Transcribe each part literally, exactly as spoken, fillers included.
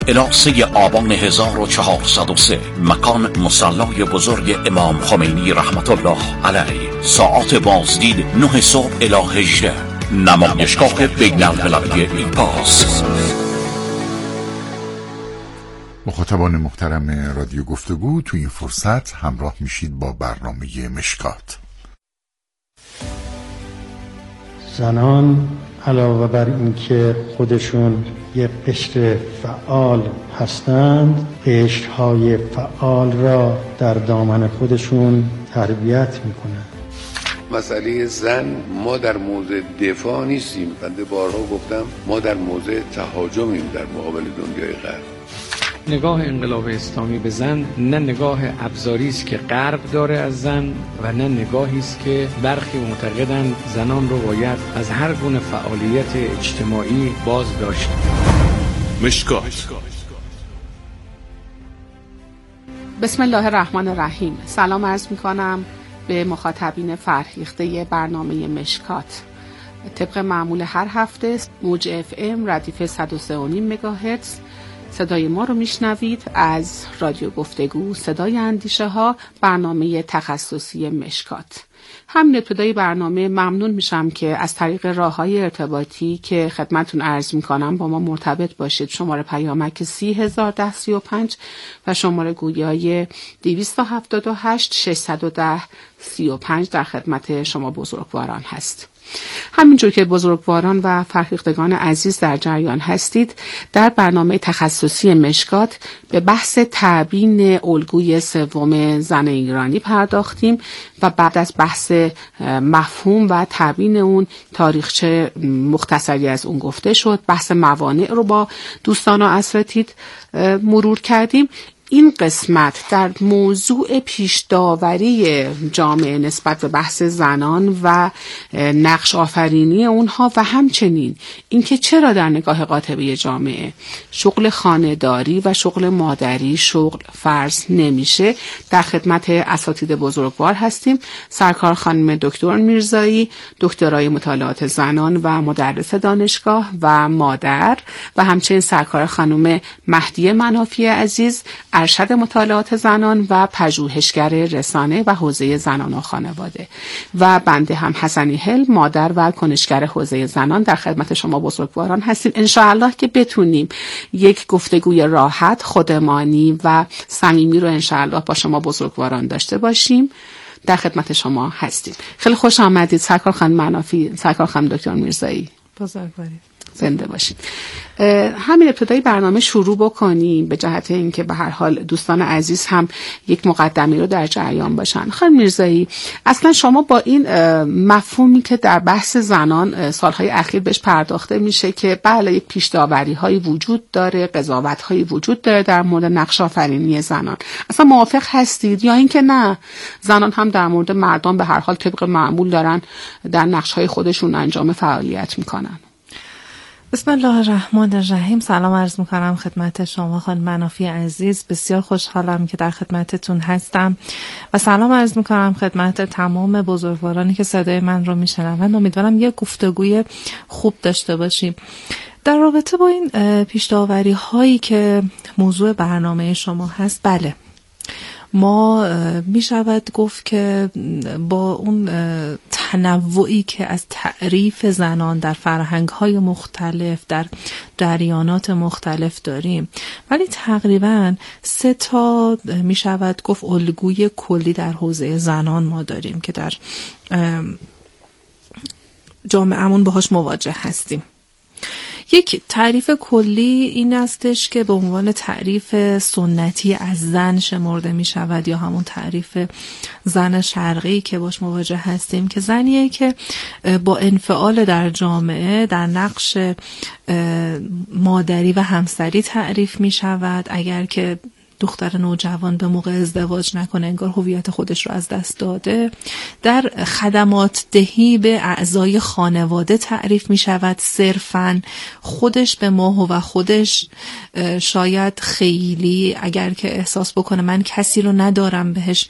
الی سه آبان هزار و چهارصد و سه. مکان مصلی بزرگ امام خمینی رحمت الله علیه. ساعت بازدید نه صبح الی هجده. نمایشگاه بین المللی ایپاس. مخاطبان محترم رادیو گفتگو، تو این فرصت همراه میشید با برنامه مشکات. زنان علاوه بر اینکه خودشون یک قشر فعال هستند، قشرهای فعال را در دامن خودشون تربیت میکنند. مسئله زن، ما در موضع دفاع نیستیم. بنده بارها گفتم ما در موضع تهاجمیم در مقابل دنیای غرب. نگاه انقلاب اسلامی به زن نه نگاه ابزاری است که غرب داره از زن و نه نگاهی است که برخی معتقدند زنان رو باید از هر گونه فعالیت اجتماعی باز داشت. مشکات. بسم الله الرحمن الرحیم. سلام عرض میکنم به مخاطبین فرهیخته برنامه مشکات. طبق معمول هر هفته موج اف ام ردیف صد و سه و نیم مگاهرتز صدای ما رو میشنوید از رادیو گفتگو، صدای اندیشه ها، برنامه تخصصی مشکات. همین ابتدای برنامه ممنون میشم که از طریق راههای ارتباطی که خدمتون عرض میکنم با ما مرتبط باشید. شماره پیامک سی هزار ده سی و پنج و شماره گویای دویست و هفتاد و هشت ششصد و ده سی و پنج در خدمت شما بزرگواران هست. همینجور که بزرگواران و فرهیختگان عزیز در جریان هستید، در برنامه تخصصی مشکات به بحث تبیین الگوی سوم زن ایرانی پرداختیم و بعد از بحث مفهوم و تبیین اون تاریخچه مختصری از اون گفته شد. بحث موانع رو با دوستان و اساتید مرور کردیم. این قسمت در موضوع پیشداوری جامعه نسبت به بحث زنان و نقش آفرینی اونها و همچنین اینکه چرا در نگاه قاطبه جامعه شغل خانه‌داری و شغل مادری شغل فرض نمیشه، در خدمت اساتید بزرگوار هستیم. سرکار خانم دکتر میرزایی، دکترای مطالعات زنان و مدرس دانشگاه و مادر، و همچنین سرکار خانم مهدیه منافی عزیز، ارشد مطالعات زنان و پژوهشگر رسانه و حوزه زنان و خانواده، و بنده هم حسنی هل، مادر و کنشگر حوزه زنان، در خدمت شما بزرگواران هستیم. انشاءالله که بتونیم یک گفتگوی راحت، خودمانی و صمیمی رو انشاءالله با شما بزرگواران داشته باشیم. در خدمت شما هستیم. خیلی خوش آمدید سرکار خانم منافی، سرکار خانم دکتر میرزایی. بزرگواری. زنده باشید. همین ابتدای برنامه شروع بکنیم به جهت اینکه به هر حال دوستان عزیز هم یک مقدمه رو در جریان باشن. خانم میرزایی، اصلا شما با این مفهومی که در بحث زنان سالهای اخیر بهش پرداخته میشه که بله یک پیش‌داوری هایی وجود داره، قضاوت هایی وجود داره در مورد نقش آفرینی زنان، اصلا موافق هستید یا اینکه نه زنان هم در مورد مردان به هر حال طبق معمول دارن در نقش های خودشون انجام فعالیت میکنن؟ بسم الله الرحمن الرحیم. سلام عرض میکنم خدمت شما خانم منافی عزیز. بسیار خوشحالم که در خدمتتون هستم و سلام عرض میکنم خدمت تمام بزرگوارانی که صدای من رو میشنوند. امیدوارم یک گفتگوی خوب داشته باشیم در رابطه با این پیش‌داوری هایی که موضوع برنامه شما هست. بله، ما می شود گفت که با اون تنوعی که از تعریف زنان در فرهنگ‌های مختلف، در جریانات مختلف داریم، ولی تقریباً سه تا می شود گفت الگوی کلی در حوزه زنان ما داریم که در جامعه‌مون باهاش مواجه هستیم. یک تعریف کلی این استش که به عنوان تعریف سنتی از زن شمرده می شود یا همون تعریف زن شرقی که باش مواجه هستیم، که زنیه که با انفعال در جامعه در نقش مادری و همسری تعریف می شود. اگر که دختر نوجوان به موقع ازدواج نکنه انگار هویت خودش رو از دست داده. در خدمات دهی به اعضای خانواده تعریف می شود، صرفاً خودش به ماه و خودش شاید خیلی اگر که احساس بکنه من کسی رو ندارم بهش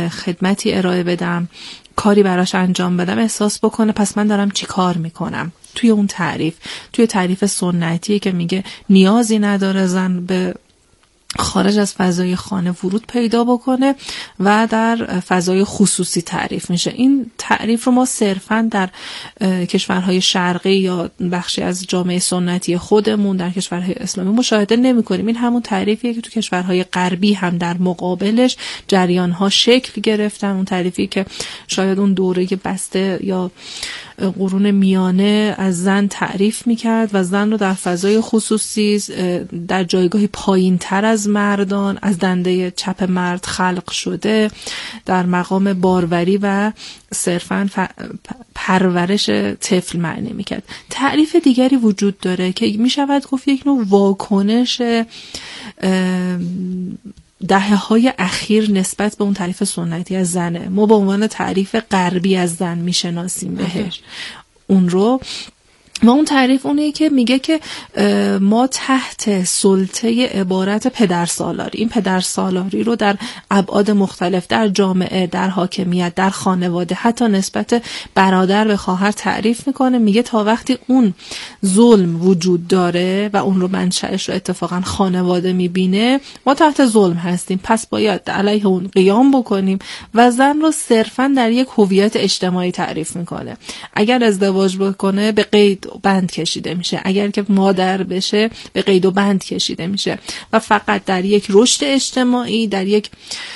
خدمتی ارائه بدم، کاری براش انجام بدم، احساس بکنه پس من دارم چی کار میکنم. توی اون تعریف، توی تعریف سنتی که میگه نیازی نداره زن به خارج از فضای خانه ورود پیدا بکنه و در فضای خصوصی تعریف میشه. این تعریف رو ما صرفاً در کشورهای شرقی یا بخشی از جامعه سنتی خودمون در کشورهای اسلامی مشاهده نمی کنیم. این همون تعریفیه که تو کشورهای غربی هم در مقابلش جریانها شکل گرفتن. اون تعریفی که شاید اون دوره بسته یا قرون میانه از زن تعریف میکرد و زن رو در فضای خصوصی در جایگاهی پایین تر از مردان، از دنده چپ مرد خلق شده، در مقام باروری و صرفاً پرورش طفل معنی میکرد. تعریف دیگری وجود داره که میشود گفت یک نوع واکنش دهه های اخیر نسبت به اون تعریف سنتی از زنه. ما به عنوان تعریف غربی از زن میشناسیم بهش اون رو. و اون تعریف اونه که میگه که ما تحت سلطه عبارت پدرسالاری، این پدرسالاری رو در ابعاد مختلف در جامعه، در حاکمیت، در خانواده، حتی نسبت برادر به خواهر تعریف میکنه. میگه تا وقتی اون ظلم وجود داره و اون رو منشأش رو اتفاقا خانواده میبینه، ما تحت ظلم هستیم، پس باید علیه اون قیام بکنیم و زن رو صرفا در یک هویت اجتماعی تعریف میکنه. اگر ازدواج بکنه به قید بند کشیده میشه، اگر که مادر بشه به قید و بند کشیده میشه و فقط در یک رشد اجتماعی، در یک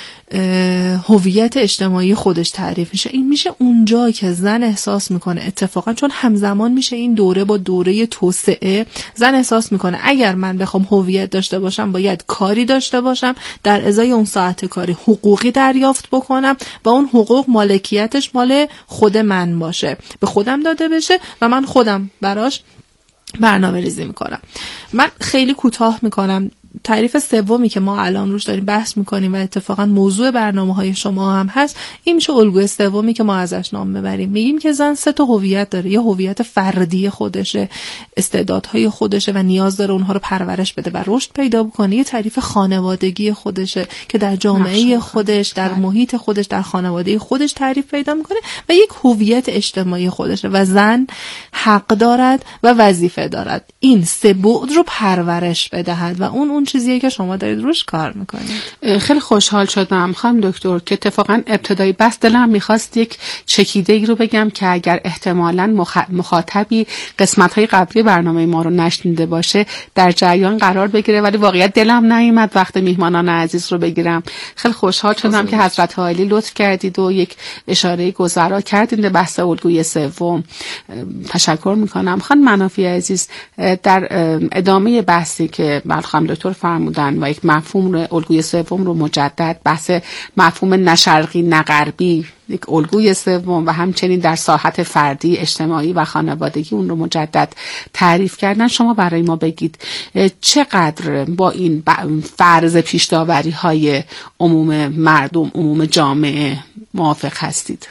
هویت اجتماعی خودش تعریف میشه. این میشه اونجا که زن احساس میکنه، اتفاقا چون همزمان میشه این دوره با دوره توسعه، زن احساس میکنه اگر من بخوام هویت داشته باشم باید کاری داشته باشم، در ازای اون ساعت کاری حقوقی دریافت بکنم و اون حقوق مالکیتش مال خود من باشه، به خودم داده بشه و من خودم براش برنامه ریزی میکنم. من خیلی کوتاه میکنم. تعریف سومی که ما الان روش داریم بحث میکنیم و اتفاقا موضوع برنامه‌های شما هم هست، این میشه الگوی سومی که ما ازش نام ببریم. میگیم که زن سه تا هویت داره. یه هویت فردی خودشه، استعدادهای خودشه و نیاز داره اونها رو پرورش بده و رشد پیدا بکنه. یه تعریف خانوادگی خودشه که در جامعه خودش، در محیط خودش، در خانواده خودش تعریف پیدا میکنه و یک هویت اجتماعی خودشه و زن حق دارد و وظیفه دارد این سه بعد رو پرورش بدهد و اون اون چیزیه که شما دارید روش کار میکنید. خیلی خوشحال شدم خانم دکتر که اتفاقا ابتدایی بس دلم میخواست یک چکیده ای رو بگم که اگر احتمالاً مخ... مخاطبی قسمت‌های قبلی برنامه ما رو نشنیده باشه در جریان قرار بگیره، ولی واقعا دلم نیامد وقت میهمانان عزیز رو بگیرم. خیلی خوشحال شدم که حضرت عالی لطف کردید و یک اشاره گذرا کردید به بحث الگوی سوم. تشکر میکنم. خانم منافی عزیز، در ادامه بحثی که خانم دکتر فرمودن و یک مفهوم رو، الگوی سوم رو مجدد بحث مفهوم نه شرقی نه غربی، یک الگوی سوم و همچنین در ساحت فردی، اجتماعی و خانوادگی اون رو مجدد تعریف کردن، شما برای ما بگید چقدر با این فرض پیش‌داوری های عموم مردم، عموم جامعه موافق هستید؟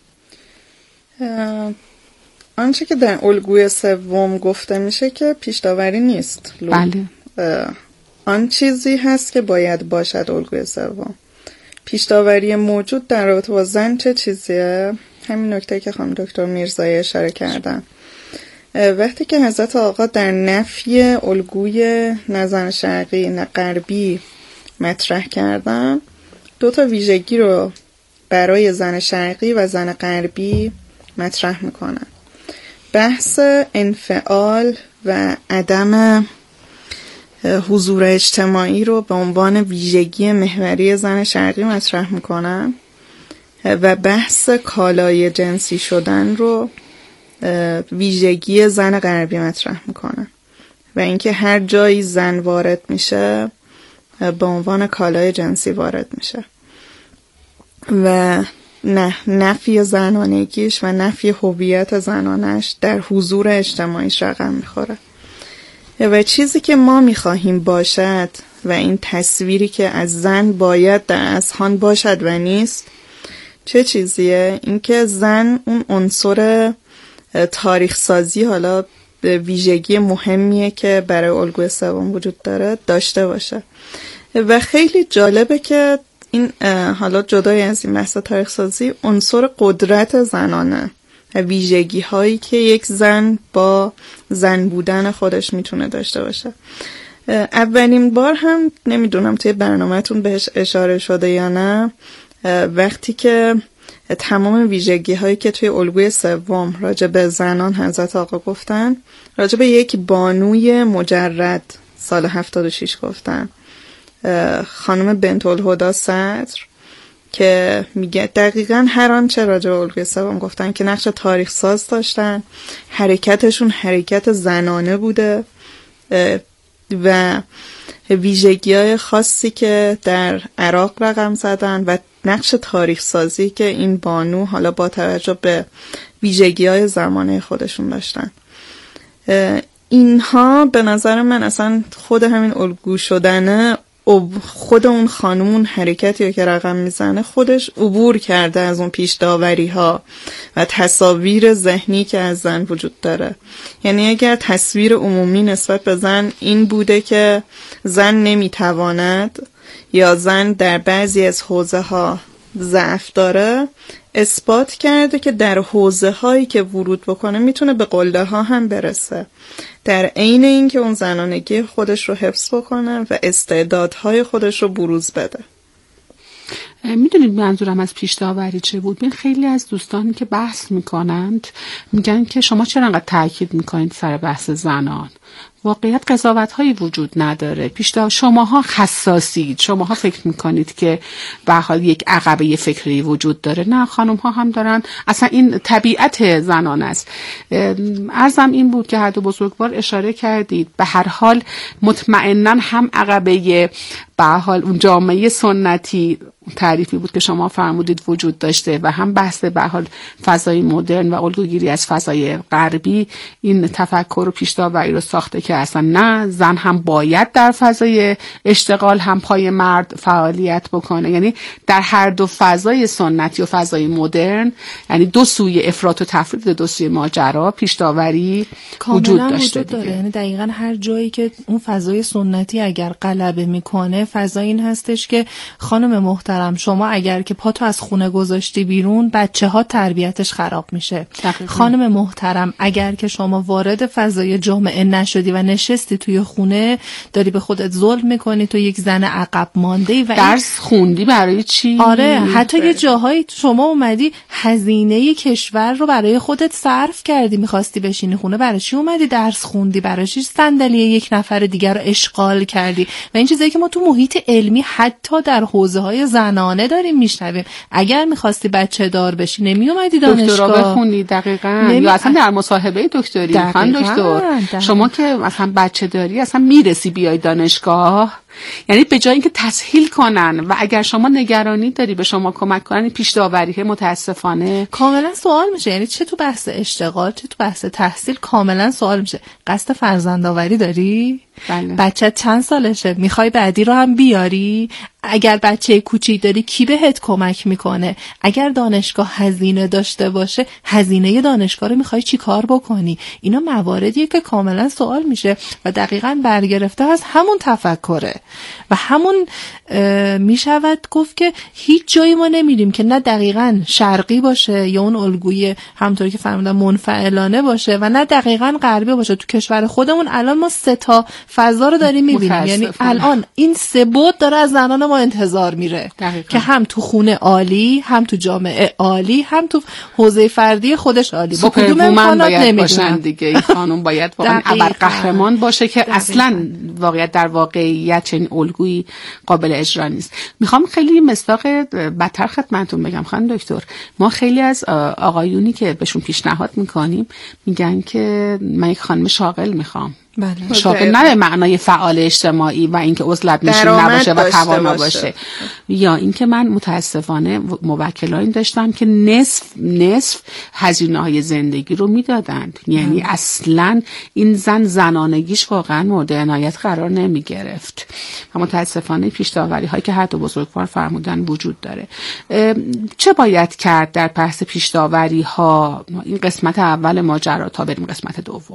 آنچه که در الگوی سوم گفته میشه که پیش‌داوری نیست. بله. آن چیزی هست که باید باشد الگوی سوم. پیش‌داوری موجود در رابطه با زن چه چیزیه؟ همین نکته که خانم دکتر میرزایی اشاره کردن. وقتی که حضرت آقا در نفی الگوی نه زن شرقی نه غربی مطرح کردن، دو تا ویژگی رو برای زن شرقی و زن غربی مطرح میکنن. بحث انفعال و عدم حضور اجتماعی رو به عنوان ویژگی محوری زن شرقی مطرح میکنن و بحث کالای جنسی شدن رو ویژگی زن غربی مطرح میکنن و اینکه هر جایی زن وارد میشه به عنوان کالای جنسی وارد میشه و نه نفی زنانگیش و نفی هویت زنانش در حضور اجتماعیش رقم میخوره. و چیزی که ما میخواهیم باشد و این تصویری که از زن باید در اذهان باشد و نیست چه چیزیه؟ اینکه زن اون عنصر تاریخ سازی، حالا به ویژگی مهمیه که برای الگوی سوم وجود داره، داشته باشه. و خیلی جالبه که این حالا جدای از این بحث تاریخ سازی عنصر قدرت زنانه ویژگی هایی که یک زن با زن بودن خودش میتونه داشته باشه. اولین بار هم نمیدونم توی برنامه‌تون بهش اشاره شده یا نه، وقتی که تمام ویژگی هایی که توی الگوی سوم راجع به زنان حضرت آقا گفتن، راجع به یک بانوی مجرد سال هفتاد و شش گفتن، خانم بنت الهدی صدر، که میگه دقیقاً هر آنچه راجع به الگوی سوم گفتن که نقش تاریخ ساز داشتن، حرکتشون حرکت زنانه بوده و ویژگی‌های خاصی که در عراق رقم زدن و نقش تاریخ سازی که این بانو حالا با توجه به ویژگی‌های زمانه خودشون داشتن. اینها به نظر من اصلا خود همین الگو شدنه، خود اون خانمون حرکتی که رقم میزنه خودش عبور کرده از اون پیش داوری ها و تصاویر ذهنی که از زن وجود داره. یعنی اگر تصویر عمومی نسبت به زن این بوده که زن نمیتواند یا زن در بعضی از حوزه ها ضعف داره، اثبات کرده که در حوزه هایی که ورود بکنه میتونه به قله ها هم برسه، در عین این که اون زنانگی خودش رو حفظ بکنه و استعدادهای خودش رو بروز بده. میدونید منظورم از پیش داوری چه بود؟ ببین خیلی از دوستانی که بحث میکنند میگن که شما چرا انقدر تاکید میکنید سر بحث زنان؟ واقعیت قضاوت هایی وجود نداره. پیشتا شماها حساسید، شماها فکر میکنید که به حال یک عقبه فکری وجود داره. نه، خانم ها هم دارن، اصلا این طبیعت زنان است. عرضم این بود که هر دو بزرگوار اشاره کردید، به هر حال مطمئناً هم عقبه به حال اون جامعه سنتی تعریفی بود که شما فرمودید وجود داشته و هم بحث به حال فضای مدرن و الگوگیری از فضای غربی این تفکر و پیش‌داوری رو ساخته که اصلا نه، زن هم باید در فضای اشتغال هم پای مرد فعالیت بکنه. یعنی در هر دو فضای سنتی و فضای مدرن، یعنی دو سوی افراط و تفرید، دو سوی ماجرا پیش‌داوری وجود داشته وجود داره. یعنی دقیقاً هر جایی که اون فضای سنتی اگر غلبه میکنه، فضا این هستش که خانم محترم شما اگر که پاتو از خونه گذاشتی بیرون، بچه ها تربیتش خراب میشه. دقیقا. خانم محترم اگر که شما وارد فضای جامعه نشدی و نشستی توی خونه، داری به خودت ظلم میکنی، تو یک زن عقب مانده‌ای و درس خوندی برای چی؟ آره، حتی یه جاهایی شما اومدی هزینه کشور رو برای خودت صرف کردی، میخواستی بشینی خونه، برای چی اومدی درس خوندی؟ برای چی صندلی یک نفر دیگر رو اشغال کردی؟ و این چیزایی که ما تو محیط علمی حتی در حوزه‌های زنانه داریم میشنویم. اگر میخواستی بچه دار بشی نمیومدی دانشگاه، دکترا بخونی. دقیقاً. نمی... یا اصلا در مصاحبه دکتری خانم دکتر شما که مثلا بچه داری اصلا میرسی بیای دانشگاه، یعنی به جای اینکه تسهیل کنن و اگر شما نگرانی داری به شما کمک کنن، پیش داوریه متاسفانه کاملا سوال میشه. یعنی چه تو بحث اشتغال چه تو بحث تحصیل کاملا سوال میشه. قصد فرزندآوری داری؟ بله. بچه چند سالشه؟ میخوای بعدی رو هم بیاری؟ اگر بچه کوچیک داری کی بهت کمک میکنه؟ اگر دانشگاه هزینه داشته باشه، هزینه دانشگاه رو میخوای چی کار بکنی؟ اینا مواردیه که کاملا سوال میشه و دقیقاً برگرفته از همون تفکره و همون میشود گفت که هیچ جایی ما نمیریم که نه دقیقاً شرقی باشه یا اون الگوی همونطوری که فرمودم منفعلانه باشه و نه دقیقاً غربی باشه. تو کشور خودمون الان ما سه تا فضا رو داریم میبینیم. یعنی الان این سه بود داره از زنان ما انتظار میره دقیقا. که هم تو خونه عالی، هم تو جامعه عالی، هم تو حوزه فردی خودش عالی. با کدوم امکانات نمیدونم دیگه. این خانم باید واقعا ابرقهرمان باشه که دقیقا. اصلا واقعیت در واقعیت چنین الگویی قابل اجرا نیست. میخوام خیلی مصداق بدتر خدمتتون بگم خانم دکتر، ما خیلی از آقایونی که بهشون پیشنهاد میکنیم میگن که من یک خانم شاغل میخوام. بله. شاغل نه به معنای فعال اجتماعی و اینکه عضلت نشین نباشه و توانا باشه، یا اینکه من متاسفانه موکلایی داشتم که نصف نصف هزینه‌های زندگی رو میدادند. یعنی هم. اصلا این زن زنانگیش واقعا مورد عنایت قرار نمی گرفت و متاسفانه پیش داوری هایی که هر دو بزرگوار فرمودن وجود داره. چه باید کرد در بحث پیش داوری ها؟ این قسمت اول ماجرا تا بریم قسمت دوم.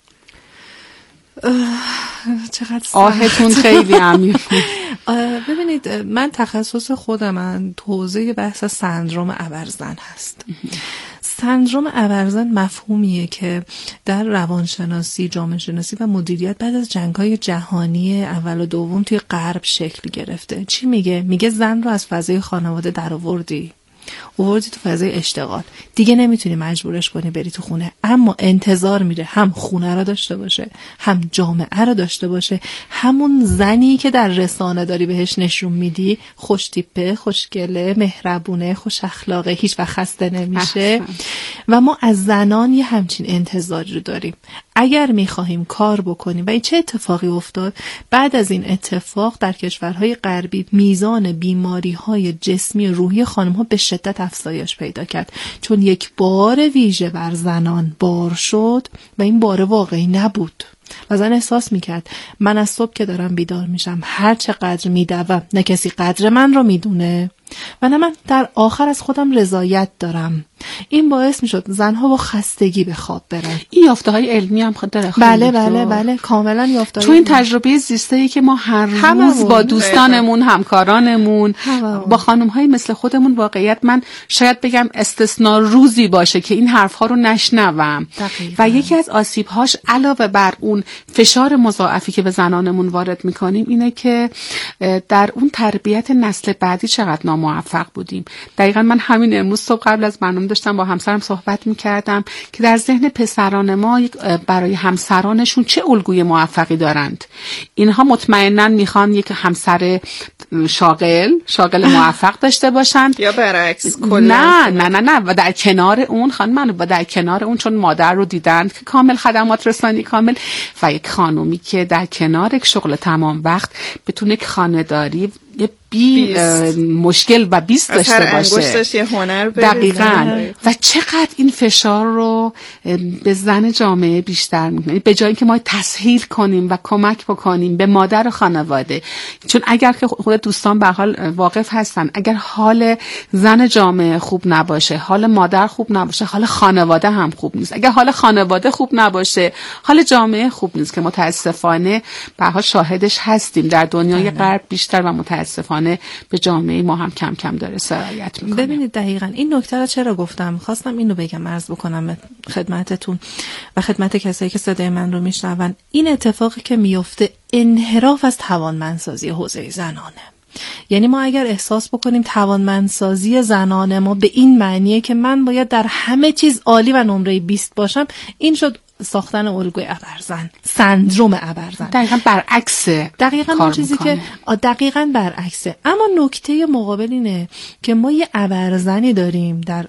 چقدر آهتون خیلی عمیق. ببینید من تخصص خودم من تو حوزه بحث سندروم ابرزن هست. سندروم ابرزن مفهومیه که در روانشناسی، جامعه شناسی و مدیریت بعد از جنگ‌های جهانی اول و دوم توی غرب شکل گرفته. چی میگه؟ میگه زن رو از فضای خانواده درآوردی، آوردی تو فضای اشتغال، دیگه نمیتونی مجبورش کنی بری تو خونه، اما انتظار میره هم خونه رو داشته باشه، هم جامعه رو داشته باشه، همون زنی که در رسانه داری بهش نشون میدی خوش تیپه، خوشگله، مهربونه، خوش اخلاقه، هیچ وقت خسته نمیشه. و ما از زنان یه همچین انتظاری رو داریم. اگر میخواهیم کار بکنیم و این چه اتفاقی افتاد بعد از این اتفاق در کشورهای غربی، میزان بیماری‌های جسمی و روحی خانم‌ها به شدت افزایش پیدا کرد، چون یک بار ویژه بر زنان بار شد و این بار واقعی نبود و زن احساس میکرد من از صبح که دارم بیدار میشم هر چقدر میدوم نه کسی قدر من رو میدونه و نه من در آخر از خودم رضایت دارم. این باعث میشد زنها با خستگی به خواب برن. این یافته های علمی هم خود داره. بله بله بله کاملا یافته. تو این تجربه زیسته‌ای که ما هر روز با دوستانمون، همکارانمون، با خانم‌های مثل خودمون، واقعیت من شاید بگم استثناء روزی باشه که این حرف‌ها رو نشنوم. و یکی از آسیب‌هاش علاوه بر اون فشار مضاعفی که به زنانمون وارد می‌کنیم اینه که در اون تربیت نسل بعدی چقدر ناموفق بودیم. دقیقاً من همین امروز صبح قبل از برنامه داشتم با همسرم صحبت می‌کردم که در ذهن پسران ما برای همسرانشون چه الگوی موفقی دارند. اینها مطمئناً میخوان یک همسر شاغل شاغل موفق داشته باشند یا برعکس کلا. نه نه نه نه و در کنار اون خانم و در کنار اون چون مادر رو دیدند که کامل خدمات رسانی کامل و یک خانومی که در کنار یک شغل تمام وقت بتونه یک خانه‌داری بی مشکل و بیست داشته باشه. یه هنر دقیقاً. و چقدر این فشار رو به زن جامعه بیشتر میکنه، به جایی که ما تسهیل کنیم و کمک بکنیم به مادر و خانواده. چون اگر که خود دوستان به حال واقف هستن، اگر حال زن جامعه خوب نباشه، حال مادر خوب نباشه، حال خانواده هم خوب نیست. اگر حال خانواده خوب نباشه، حال جامعه خوب نیست که متاسفانه به حال شاهدش هستیم در دنیای غرب بیشتر و متاسفانه به جامعه ما هم کم کم داره سرایت میکنه. ببینید دقیقاً این نکته رو چرا گفتم، خواستم اینو بگم، عرض بکنم خدمتتون و خدمت کسایی که صدای من رو میشنون. این اتفاقی که میفته انحراف از توانمندسازی حوزه زنانه. یعنی ما اگر احساس بکنیم توانمندسازی زنان ما به این معنیه که من باید در همه چیز عالی و نمره بیست باشم، این شد ساختن الگوی ابرزن، سندروم ابرزن. دقیقاً برعکسه. دقیقاً اون چیزی که دقیقاً برعکسه. اما نکته مقابل اینه که ما یه ابرزنی داریم در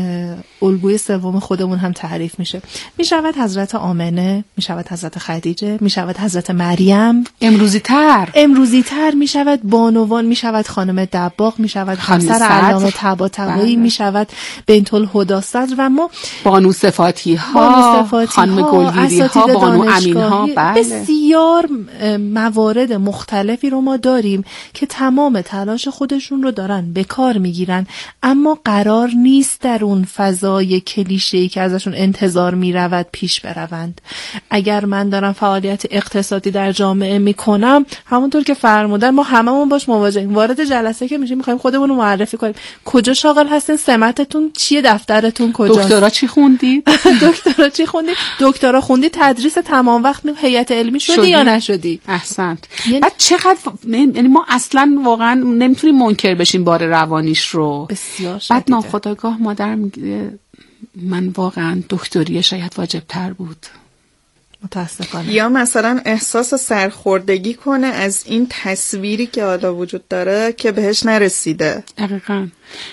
الگوی سوم خودمون هم تعریف میشه. میشود حضرت آمنه، میشود حضرت خدیجه، میشود حضرت مریم، امروزی تر امروزی تر میشود بانوان، میشود خانم دباغ، میشود همسر علامه طباطبایی، میشود بنت الهدی صدر و ما بانو صفاتی ها، خانم گلگیری ها، بانو امین ها. بله. بسیار موارد مختلفی رو ما داریم که تمام تلاش خودشون رو دارن به کار میگیرن، اما قرار نیست در اون فضای کلیشه‌ای که ازشون انتظار میرود پیش بروند. اگر من دارم فعالیت اقتصادی در جامعه میکنم، همونطور که فرمودن ما هممون باش مواجهیم. وارد جلسه که میشیم میخوایم خودمون رو معرفی کنیم. کجا شاغل هستین؟ سمتتون چیه؟ دفترتون کجاست؟ دکترا چی خوندید؟ دکترا چی خوندید؟ دکترا خوندی تدریس تمام وقت هیئت علمی شدی, شدی یا نشدی؟ احسنت. بعد چقدر یعنی ما اصلا واقعا نمیتونیم منکر بشیم بار روانیش رو. بسیار شدیده. بعد ناخودآگاه مادر میگه من واقعا دکتری شاید واجب تر بود. متاسفانه. یا مثلا احساس سرخوردگی کنه از این تصویری که حالا وجود داره که بهش نرسیده. دقیقاً.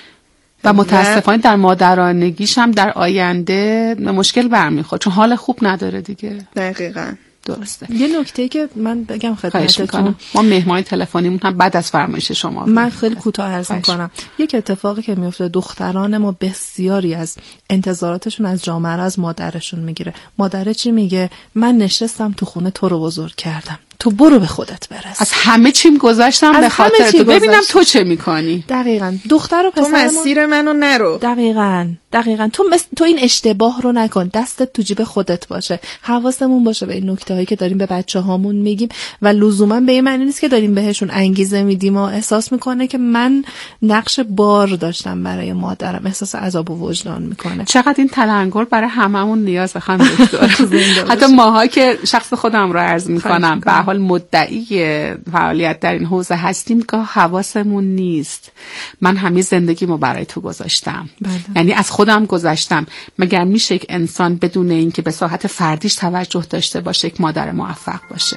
و متاسفانه در مادرانگیش هم در آینده مشکل برمیخوره چون حال خوب نداره دیگه. دقیقاً. درسته. یه نکته که من بگم خدمتتون، ما مهمان تلفنیمون هم بعد از فرمایش شما من خیلی کوتاه عرض می‌کنم. یک اتفاقی که میفته، دختران ما بسیاری از انتظاراتشون از جامعه را از مادرشون میگیره. مادر چی میگه؟ من نشستم تو خونه تو رو بزرگ کردم، تو برو به خودت برس. از همه چیم گذاشتم به خاطر تو، ببینم تو چه میکنی. دقیقاً. دختر و پسر تو مسیر منو نرو. دقیقاً. دقیقاً. تو مثل تو این اشتباه رو نکن، دستت تو جیب خودت باشه. حواسمون باشه به این نکته‌هایی که داریم به بچه‌هامون میگیم و لزوما به این معنی نیست که داریم بهشون انگیزه میدیم و احساس میکنه که من نقش بار داشتم برای مادرم، احساس عذاب و وجدان میکنه. چقدر این تلنگر برای هممون نیازه خانم دکتر. حتی ماها که شخص خودم رو عرض میکنم به حال مدعی فعالیت در این حوزه هستیم که حواسمون نیست. من همه زندگیمو برای تو گذاشتم. بله. یعنی از خودم گذاشتم. مگر میشه یک انسان بدون اینکه به ساحت فردیش توجه داشته باشه یک مادر موفق باشه؟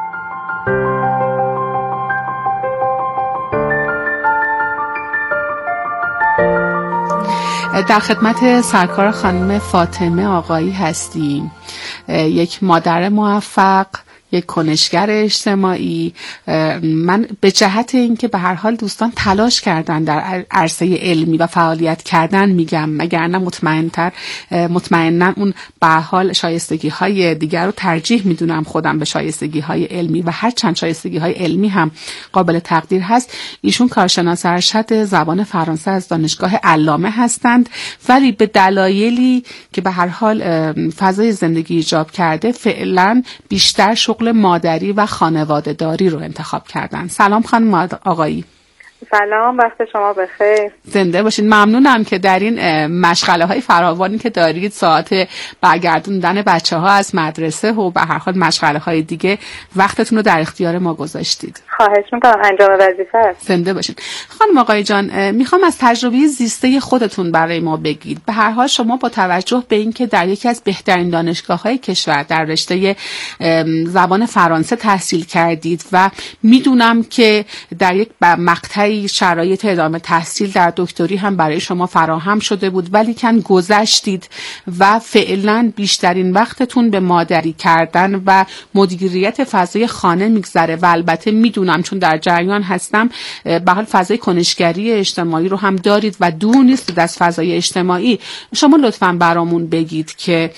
در خدمت سرکار خانم فاطمه آقایی هستیم، یک مادر موفق، یک کنشگر اجتماعی. من به جهت اینکه به هر حال دوستان تلاش کردن در عرصه علمی و فعالیت کردن میگم، مگر نه مطمئن‌تر مطمئناً اون به هر حال شایستگی های دیگر رو ترجیح میدونم خودم به شایستگی های علمی و هر چند شایستگی های علمی هم قابل تقدیر هست. ایشون کارشناس ارشد زبان فرانسه از دانشگاه علامه هستند، ولی به دلایلی که به هر حال فضای زندگی ایجاب کرده فعلا بیشتر شغل مادری و خانواده داری رو انتخاب کردن. سلام خانم آقایی. سلام، وقت شما بخیر. زنده باشین. ممنونم که در این مشغله های فراوانی که دارید، ساعت برگردوندن بچه ها از مدرسه و به هر حال مشغله های دیگه، وقتتون رو در اختیار ما گذاشتید. خواهش میکنم، انجام وظیفه است. زنده باشین. خانم آقای جان، میخوام از تجربه زیسته خودتون برای ما بگید. به هر حال شما با توجه به اینکه در یکی از بهترین دانشگاه های کشور در رشته زبان فرانسه تحصیل کردید و میدونم که در یک مقطع شرایط ادامه تحصیل در دکتری هم برای شما فراهم شده بود، ولی کن گذشتید و فعلا بیشترین وقتتون به مادری کردن و مدیریت فضای خانه میگذره و البته میدونم چون در جریان هستم به حال فضای کنشگری اجتماعی رو هم دارید و دور نیستید از فضای اجتماعی. شما لطفاً برامون بگید که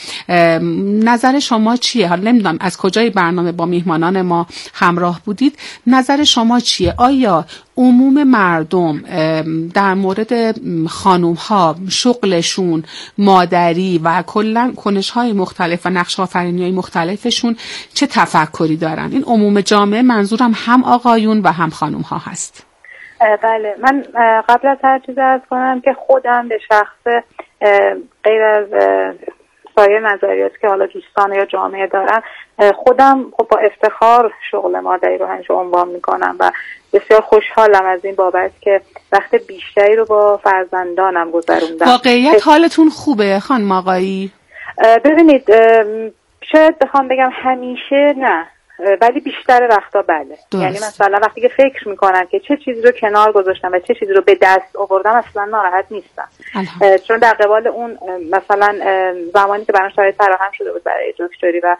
نظر شما چیه؟ حالا نمیدونم از کجای برنامه با میهمانان ما همراه بودید، نظر شما چیه؟ آیا عموم مردم در مورد خانوم ها شغلشون مادری و کلا کنش های مختلف و نقش آفرینی های مختلفشون چه تفکری دارن؟ این عموم جامعه، منظورم هم آقایون و هم خانوم ها هست. بله، من قبل از هر چیز عرض کنم که خودم به شخص غیر از سایر نظریاتی که حالا دوستان یا جامعه دارن، خودم خب با افتخار شغل مادری رو همیشه عنوان میکنم و بسیار خوشحالم از این بابت که وقت بیشتری رو با فرزندانم گذروندم. واقعیت حالتون خوبه خانم آقایی؟ ببینید، شاید بخوام بگم همیشه نه، ولی بیشتر وقتا بله. درست. یعنی مثلا وقتی که فکر میکنم که چه چیزی رو کنار گذاشتم و چه چیزی رو به دست آوردم اصلا ناراحت نیستم، چون در قبال اون مثلا زمانی که برام شرایط فراهم شده بود برای دکتری و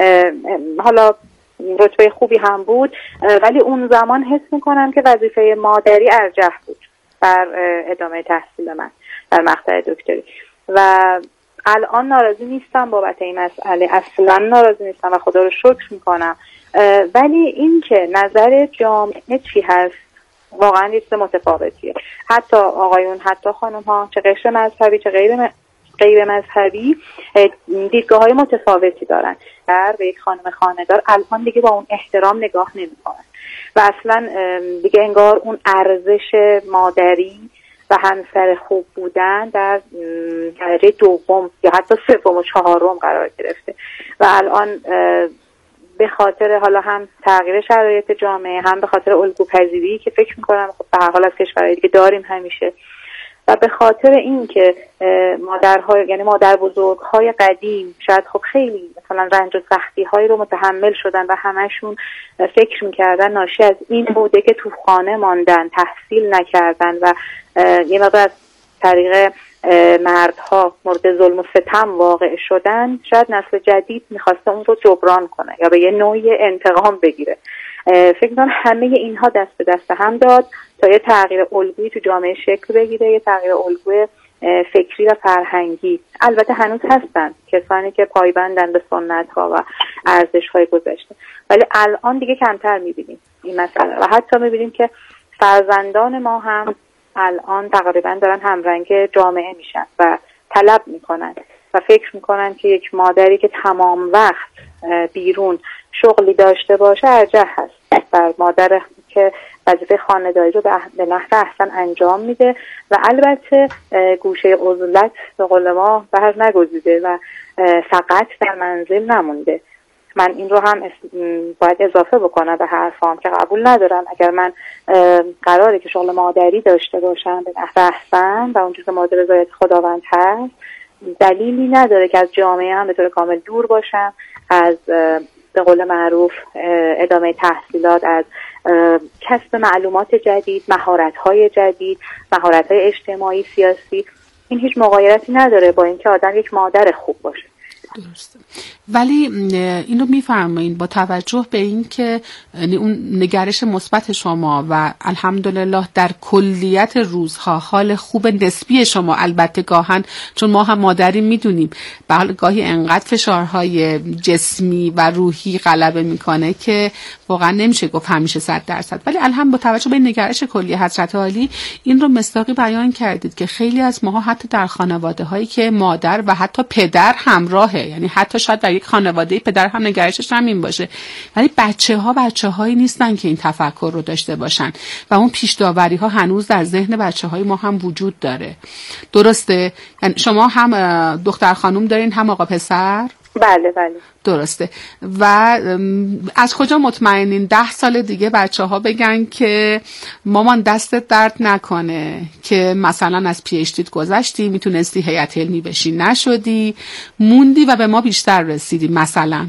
حالا رتبه خوبی هم بود، ولی اون زمان حس میکنم که وظیفه مادری ارجح بود بر ادامه تحصیل من در مقطع دکتری و الان ناراضی نیستم بابت این مسئله، اصلا ناراضی نیستم و خدا رو شکر میکنم. ولی این که نظر جامعه چی هست واقعا یه چیز متفاوتیه. حتی آقایون، حتی خانم ها، چه قشر مذهبی چه غیر م... غیر مذهبی دیدگاه های متفاوتی دارن. در به یک خانم خانه‌دار الان دیگه با اون احترام نگاه نمی‌کنن و اصلا دیگه انگار اون ارزش مادری و همسر خوب بودن در درجه دوم یا حتی سوم و چهارم قرار گرفته و الان به خاطر حالا هم تغییر شرایط جامعه، هم به خاطر الگوپذیری که فکر می‌کنم خب به هر حال از کشورهای دیگه داریم همیشه، و به خاطر این که مادرهای یعنی مادر بزرگ‌های قدیم شاید خب خیلی مثلا رنج و سختی‌هایی رو متحمل شدن و همشون فکر می‌کردن ناشی از این بوده که تو خانه ماندن، تحصیل نکردن و یه مقدار از طریق مردها مورد ظلم و ستم واقع شدن. شاید نسل جدید می‌خواسته اون رو جبران کنه یا به یه نوعی انتقام بگیره. فکر می‌کنم همه اینها دست به دست هم داد تا یه تغییر الگویی تو جامعه شکل بگیره، یه تغییر الگوی فکری و فرهنگی. البته هنوز هستن کسانی که پایبندن به سنت‌ها و ارزش‌های گذشته، ولی الان دیگه کمتر می‌بینیم این مسئله و حتی می‌بینیم که فرزندان ما هم الان تقریبا دارن همرنگ جامعه میشن و طلب میکنن و فکر میکنن که یک مادری که تمام وقت بیرون شغلی داشته باشه ارجح هست بر مادر که وظیفه خانه‌داری رو به نحو احسن انجام میده و البته گوشه عزلت به قول ما بر نگزیده و فقط در منزل نمونده. من این رو هم باید اضافه بکنم به حرفام که قبول ندارم اگر من قراره که شغل مادری داشته باشم به نحو احسن و اونجور که مورد رضایت خداوند هست، دلیلی نداره که از جامعه هم به طور کامل دور باشم، از به قول معروف ادامه تحصیلات، از کسب معلومات جدید، مهارت‌های جدید، مهارت‌های اجتماعی، سیاسی. این هیچ مغایرتی نداره با اینکه آدم یک مادر خوب باشه. درسته. ولی اینو میفرمایید با توجه به این که اون نگرش مثبت شما و الحمدلله در کلیت روزها حال خوب نسبی شما، البته گاهن چون ما هم مادری میدونیم بله گاهی انقدر فشارهای جسمی و روحی غلبه میکنه که واقعا نمیشه گفت همیشه صد درصد، ولی الحمد با توجه به نگرش کلی حضرت عالی این رو مصداقی بیان کردید که خیلی از ماها حتی در خانواده هایی که مادر و حتی پدر همراهه، یعنی حتی شاید در یک خانواده پدر هم نگرشش همین باشه، ولی بچه ها بچه هایی نیستن که این تفکر رو داشته باشن و اون پیش داوری ها هنوز در ذهن بچه های ما هم وجود داره. درسته؟ یعنی شما هم دختر خانوم دارین هم آقا پسر؟ بله بله درسته. و از کجا مطمئنین ده سال دیگه بچه ها بگن که مامان دستت درد نکنه که مثلا از پی اچ دیت گذشتی، میتونستی هیئت علمی بشی نشدی، موندی و به ما بیشتر رسیدی مثلا؟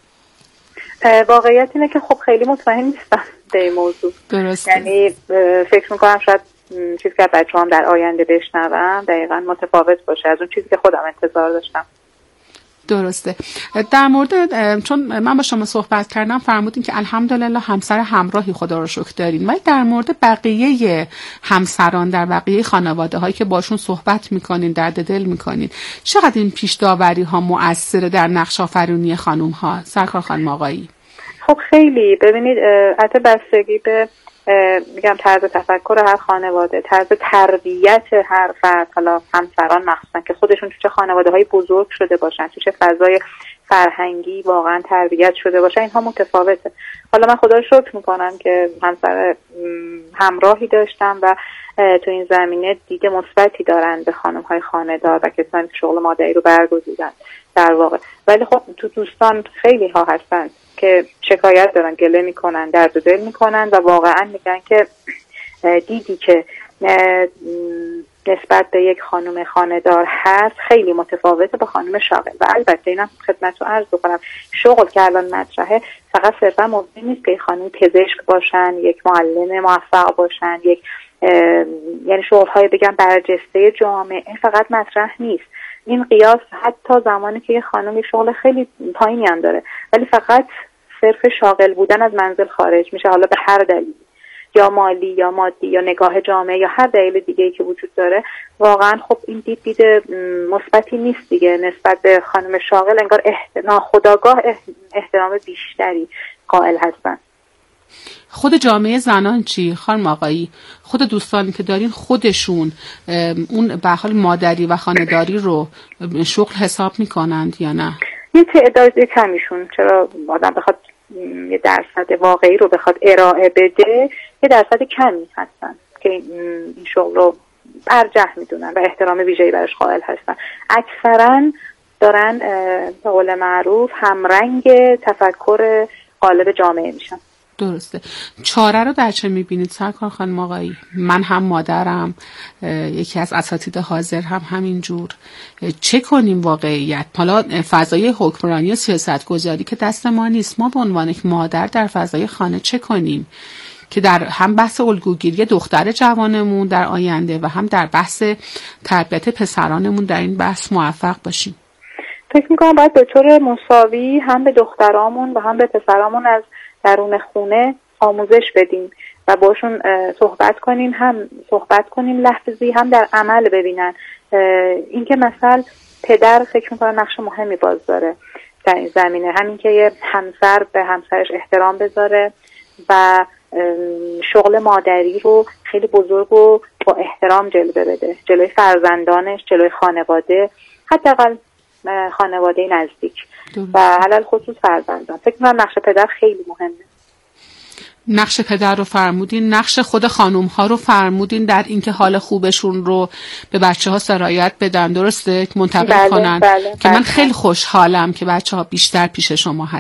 واقعیت اینه که خب خیلی مطمئن نیستم به این موضوع. درسته. یعنی فکر میکنم شاید چیزی که بچه هم در آینده بشنوم دقیقا متفاوت باشه از اون چیزی که خودم انتظار داشتم. درسته. در مورد چون من با شما صحبت کردم فرمودین که الحمدلله همسر همراهی خدا رو شکر دارین، ولی در مورد بقیه همسران در بقیه خانواده هایی که باشون صحبت میکنین، درد دل میکنین، چقدر این پیش داوری ها مؤثره در نقش آفرینی خانم ها؟ سرکار خانم آقایی. خب خیلی ببینید البته بستگی به میگم طرز تفکر هر خانواده، طرز تربیت هر فرد، حالا همسران مخصوصا که خودشون تو چه خانواده‌های بزرگ شده باشن، تو چه فضای فرهنگی واقعا تربیت شده باشن، اینها متفاوته. حالا من خدا رو شکر میکنم که همسر همراهی داشتم و تو این زمینه دید مثبتی دارن به خانم‌های خانه‌دار و کسانی که شغل مادری رو برگزیدن در واقع. ولی خب تو دوستان خیلی ها هستن که شکایت دارن، گله میکنن، درد و دل میکنن و واقعا میگن که دیدی که نسبت به یک خانم خانه‌دار هست خیلی متفاوته با خانم شاغل. و البته اینم خدمتتون عرض بکنم شغل که الان مطرحه فقط صرفا موضوع نیست که خانم پزشک باشن، یک معلم موفق باشن، یک یعنی شغل‌های بگم برجسته جامعه فقط مطرح نیست. این قیاس حتی زمانی که یه خانم یه شغل خیلی پایینی هم داره ولی فقط صرف شاغل بودن از منزل خارج میشه، حالا به هر دلیل یا مالی یا مادی یا نگاه جامعه یا هر دلیل دیگه‌ای که وجود داره، واقعا خب این دید دید مثبتی نیست دیگه نسبت به خانم شاغل. انگار احت... ناخودآگاه احترام بیشتری قائل هستن. خود جامعه زنان چی خانم آقایی؟ خود دوستانی که دارین خودشون اون به حال مادری و خانه‌داری رو شغل حساب میکنند یا نه؟ یه تعداد کمیشون، چرا آدم بخواد یه درصد واقعی رو بخواد ارائه بده، یه درصد کمی هستن که این شغل رو ارجح میدونن و احترام ویژه‌ای براش قائل هستن. اکثرا دارن به قول معروف همرنگ تفکر غالب جامعه میشن. درسته. چاره رو در چه میبینید سرکار خانم آقایی؟ من هم مادرم، یکی از اساتید حاضر هم همینجور. چه کنیم واقعیت؟ حالا فضای حکمرانی و سیاست گذاری که دست ما نیست، ما به عنوان یک مادر در فضای خانه چه کنیم که در هم بحث الگوگیری دختر جوانمون در آینده و هم در بحث تربیت پسرانمون در این بحث موفق باشیم؟ فکر میکنم باید به طور مساوی هم به دخترامون و هم به پسرامون از درون خونه آموزش بدیم و باشون صحبت کنیم، هم صحبت کنیم لحظی، هم در عمل ببینن. اینکه مثلا پدر فکر میکنم نقش مهمی باز داره در این زمینه، همین که یه همسر به همسرش احترام بذاره و شغل مادری رو خیلی بزرگ و با احترام جلوه بده، جلوی فرزندانش، جلوی خانواده، حداقل خانواده نزدیک و علل خصوص فرزندان. فکر می‌کنم نقش پدر خیلی مهمه. نقش پدر رو فرمودین، نقش خود خانوم ها رو فرمودین در اینکه حال خوبشون رو به بچه ها سرایت بدن، درسته؟ منتقل بله، کنن بله، که بله. من خیلی خوشحالم که بچه ها بیشتر پیش شما هستن.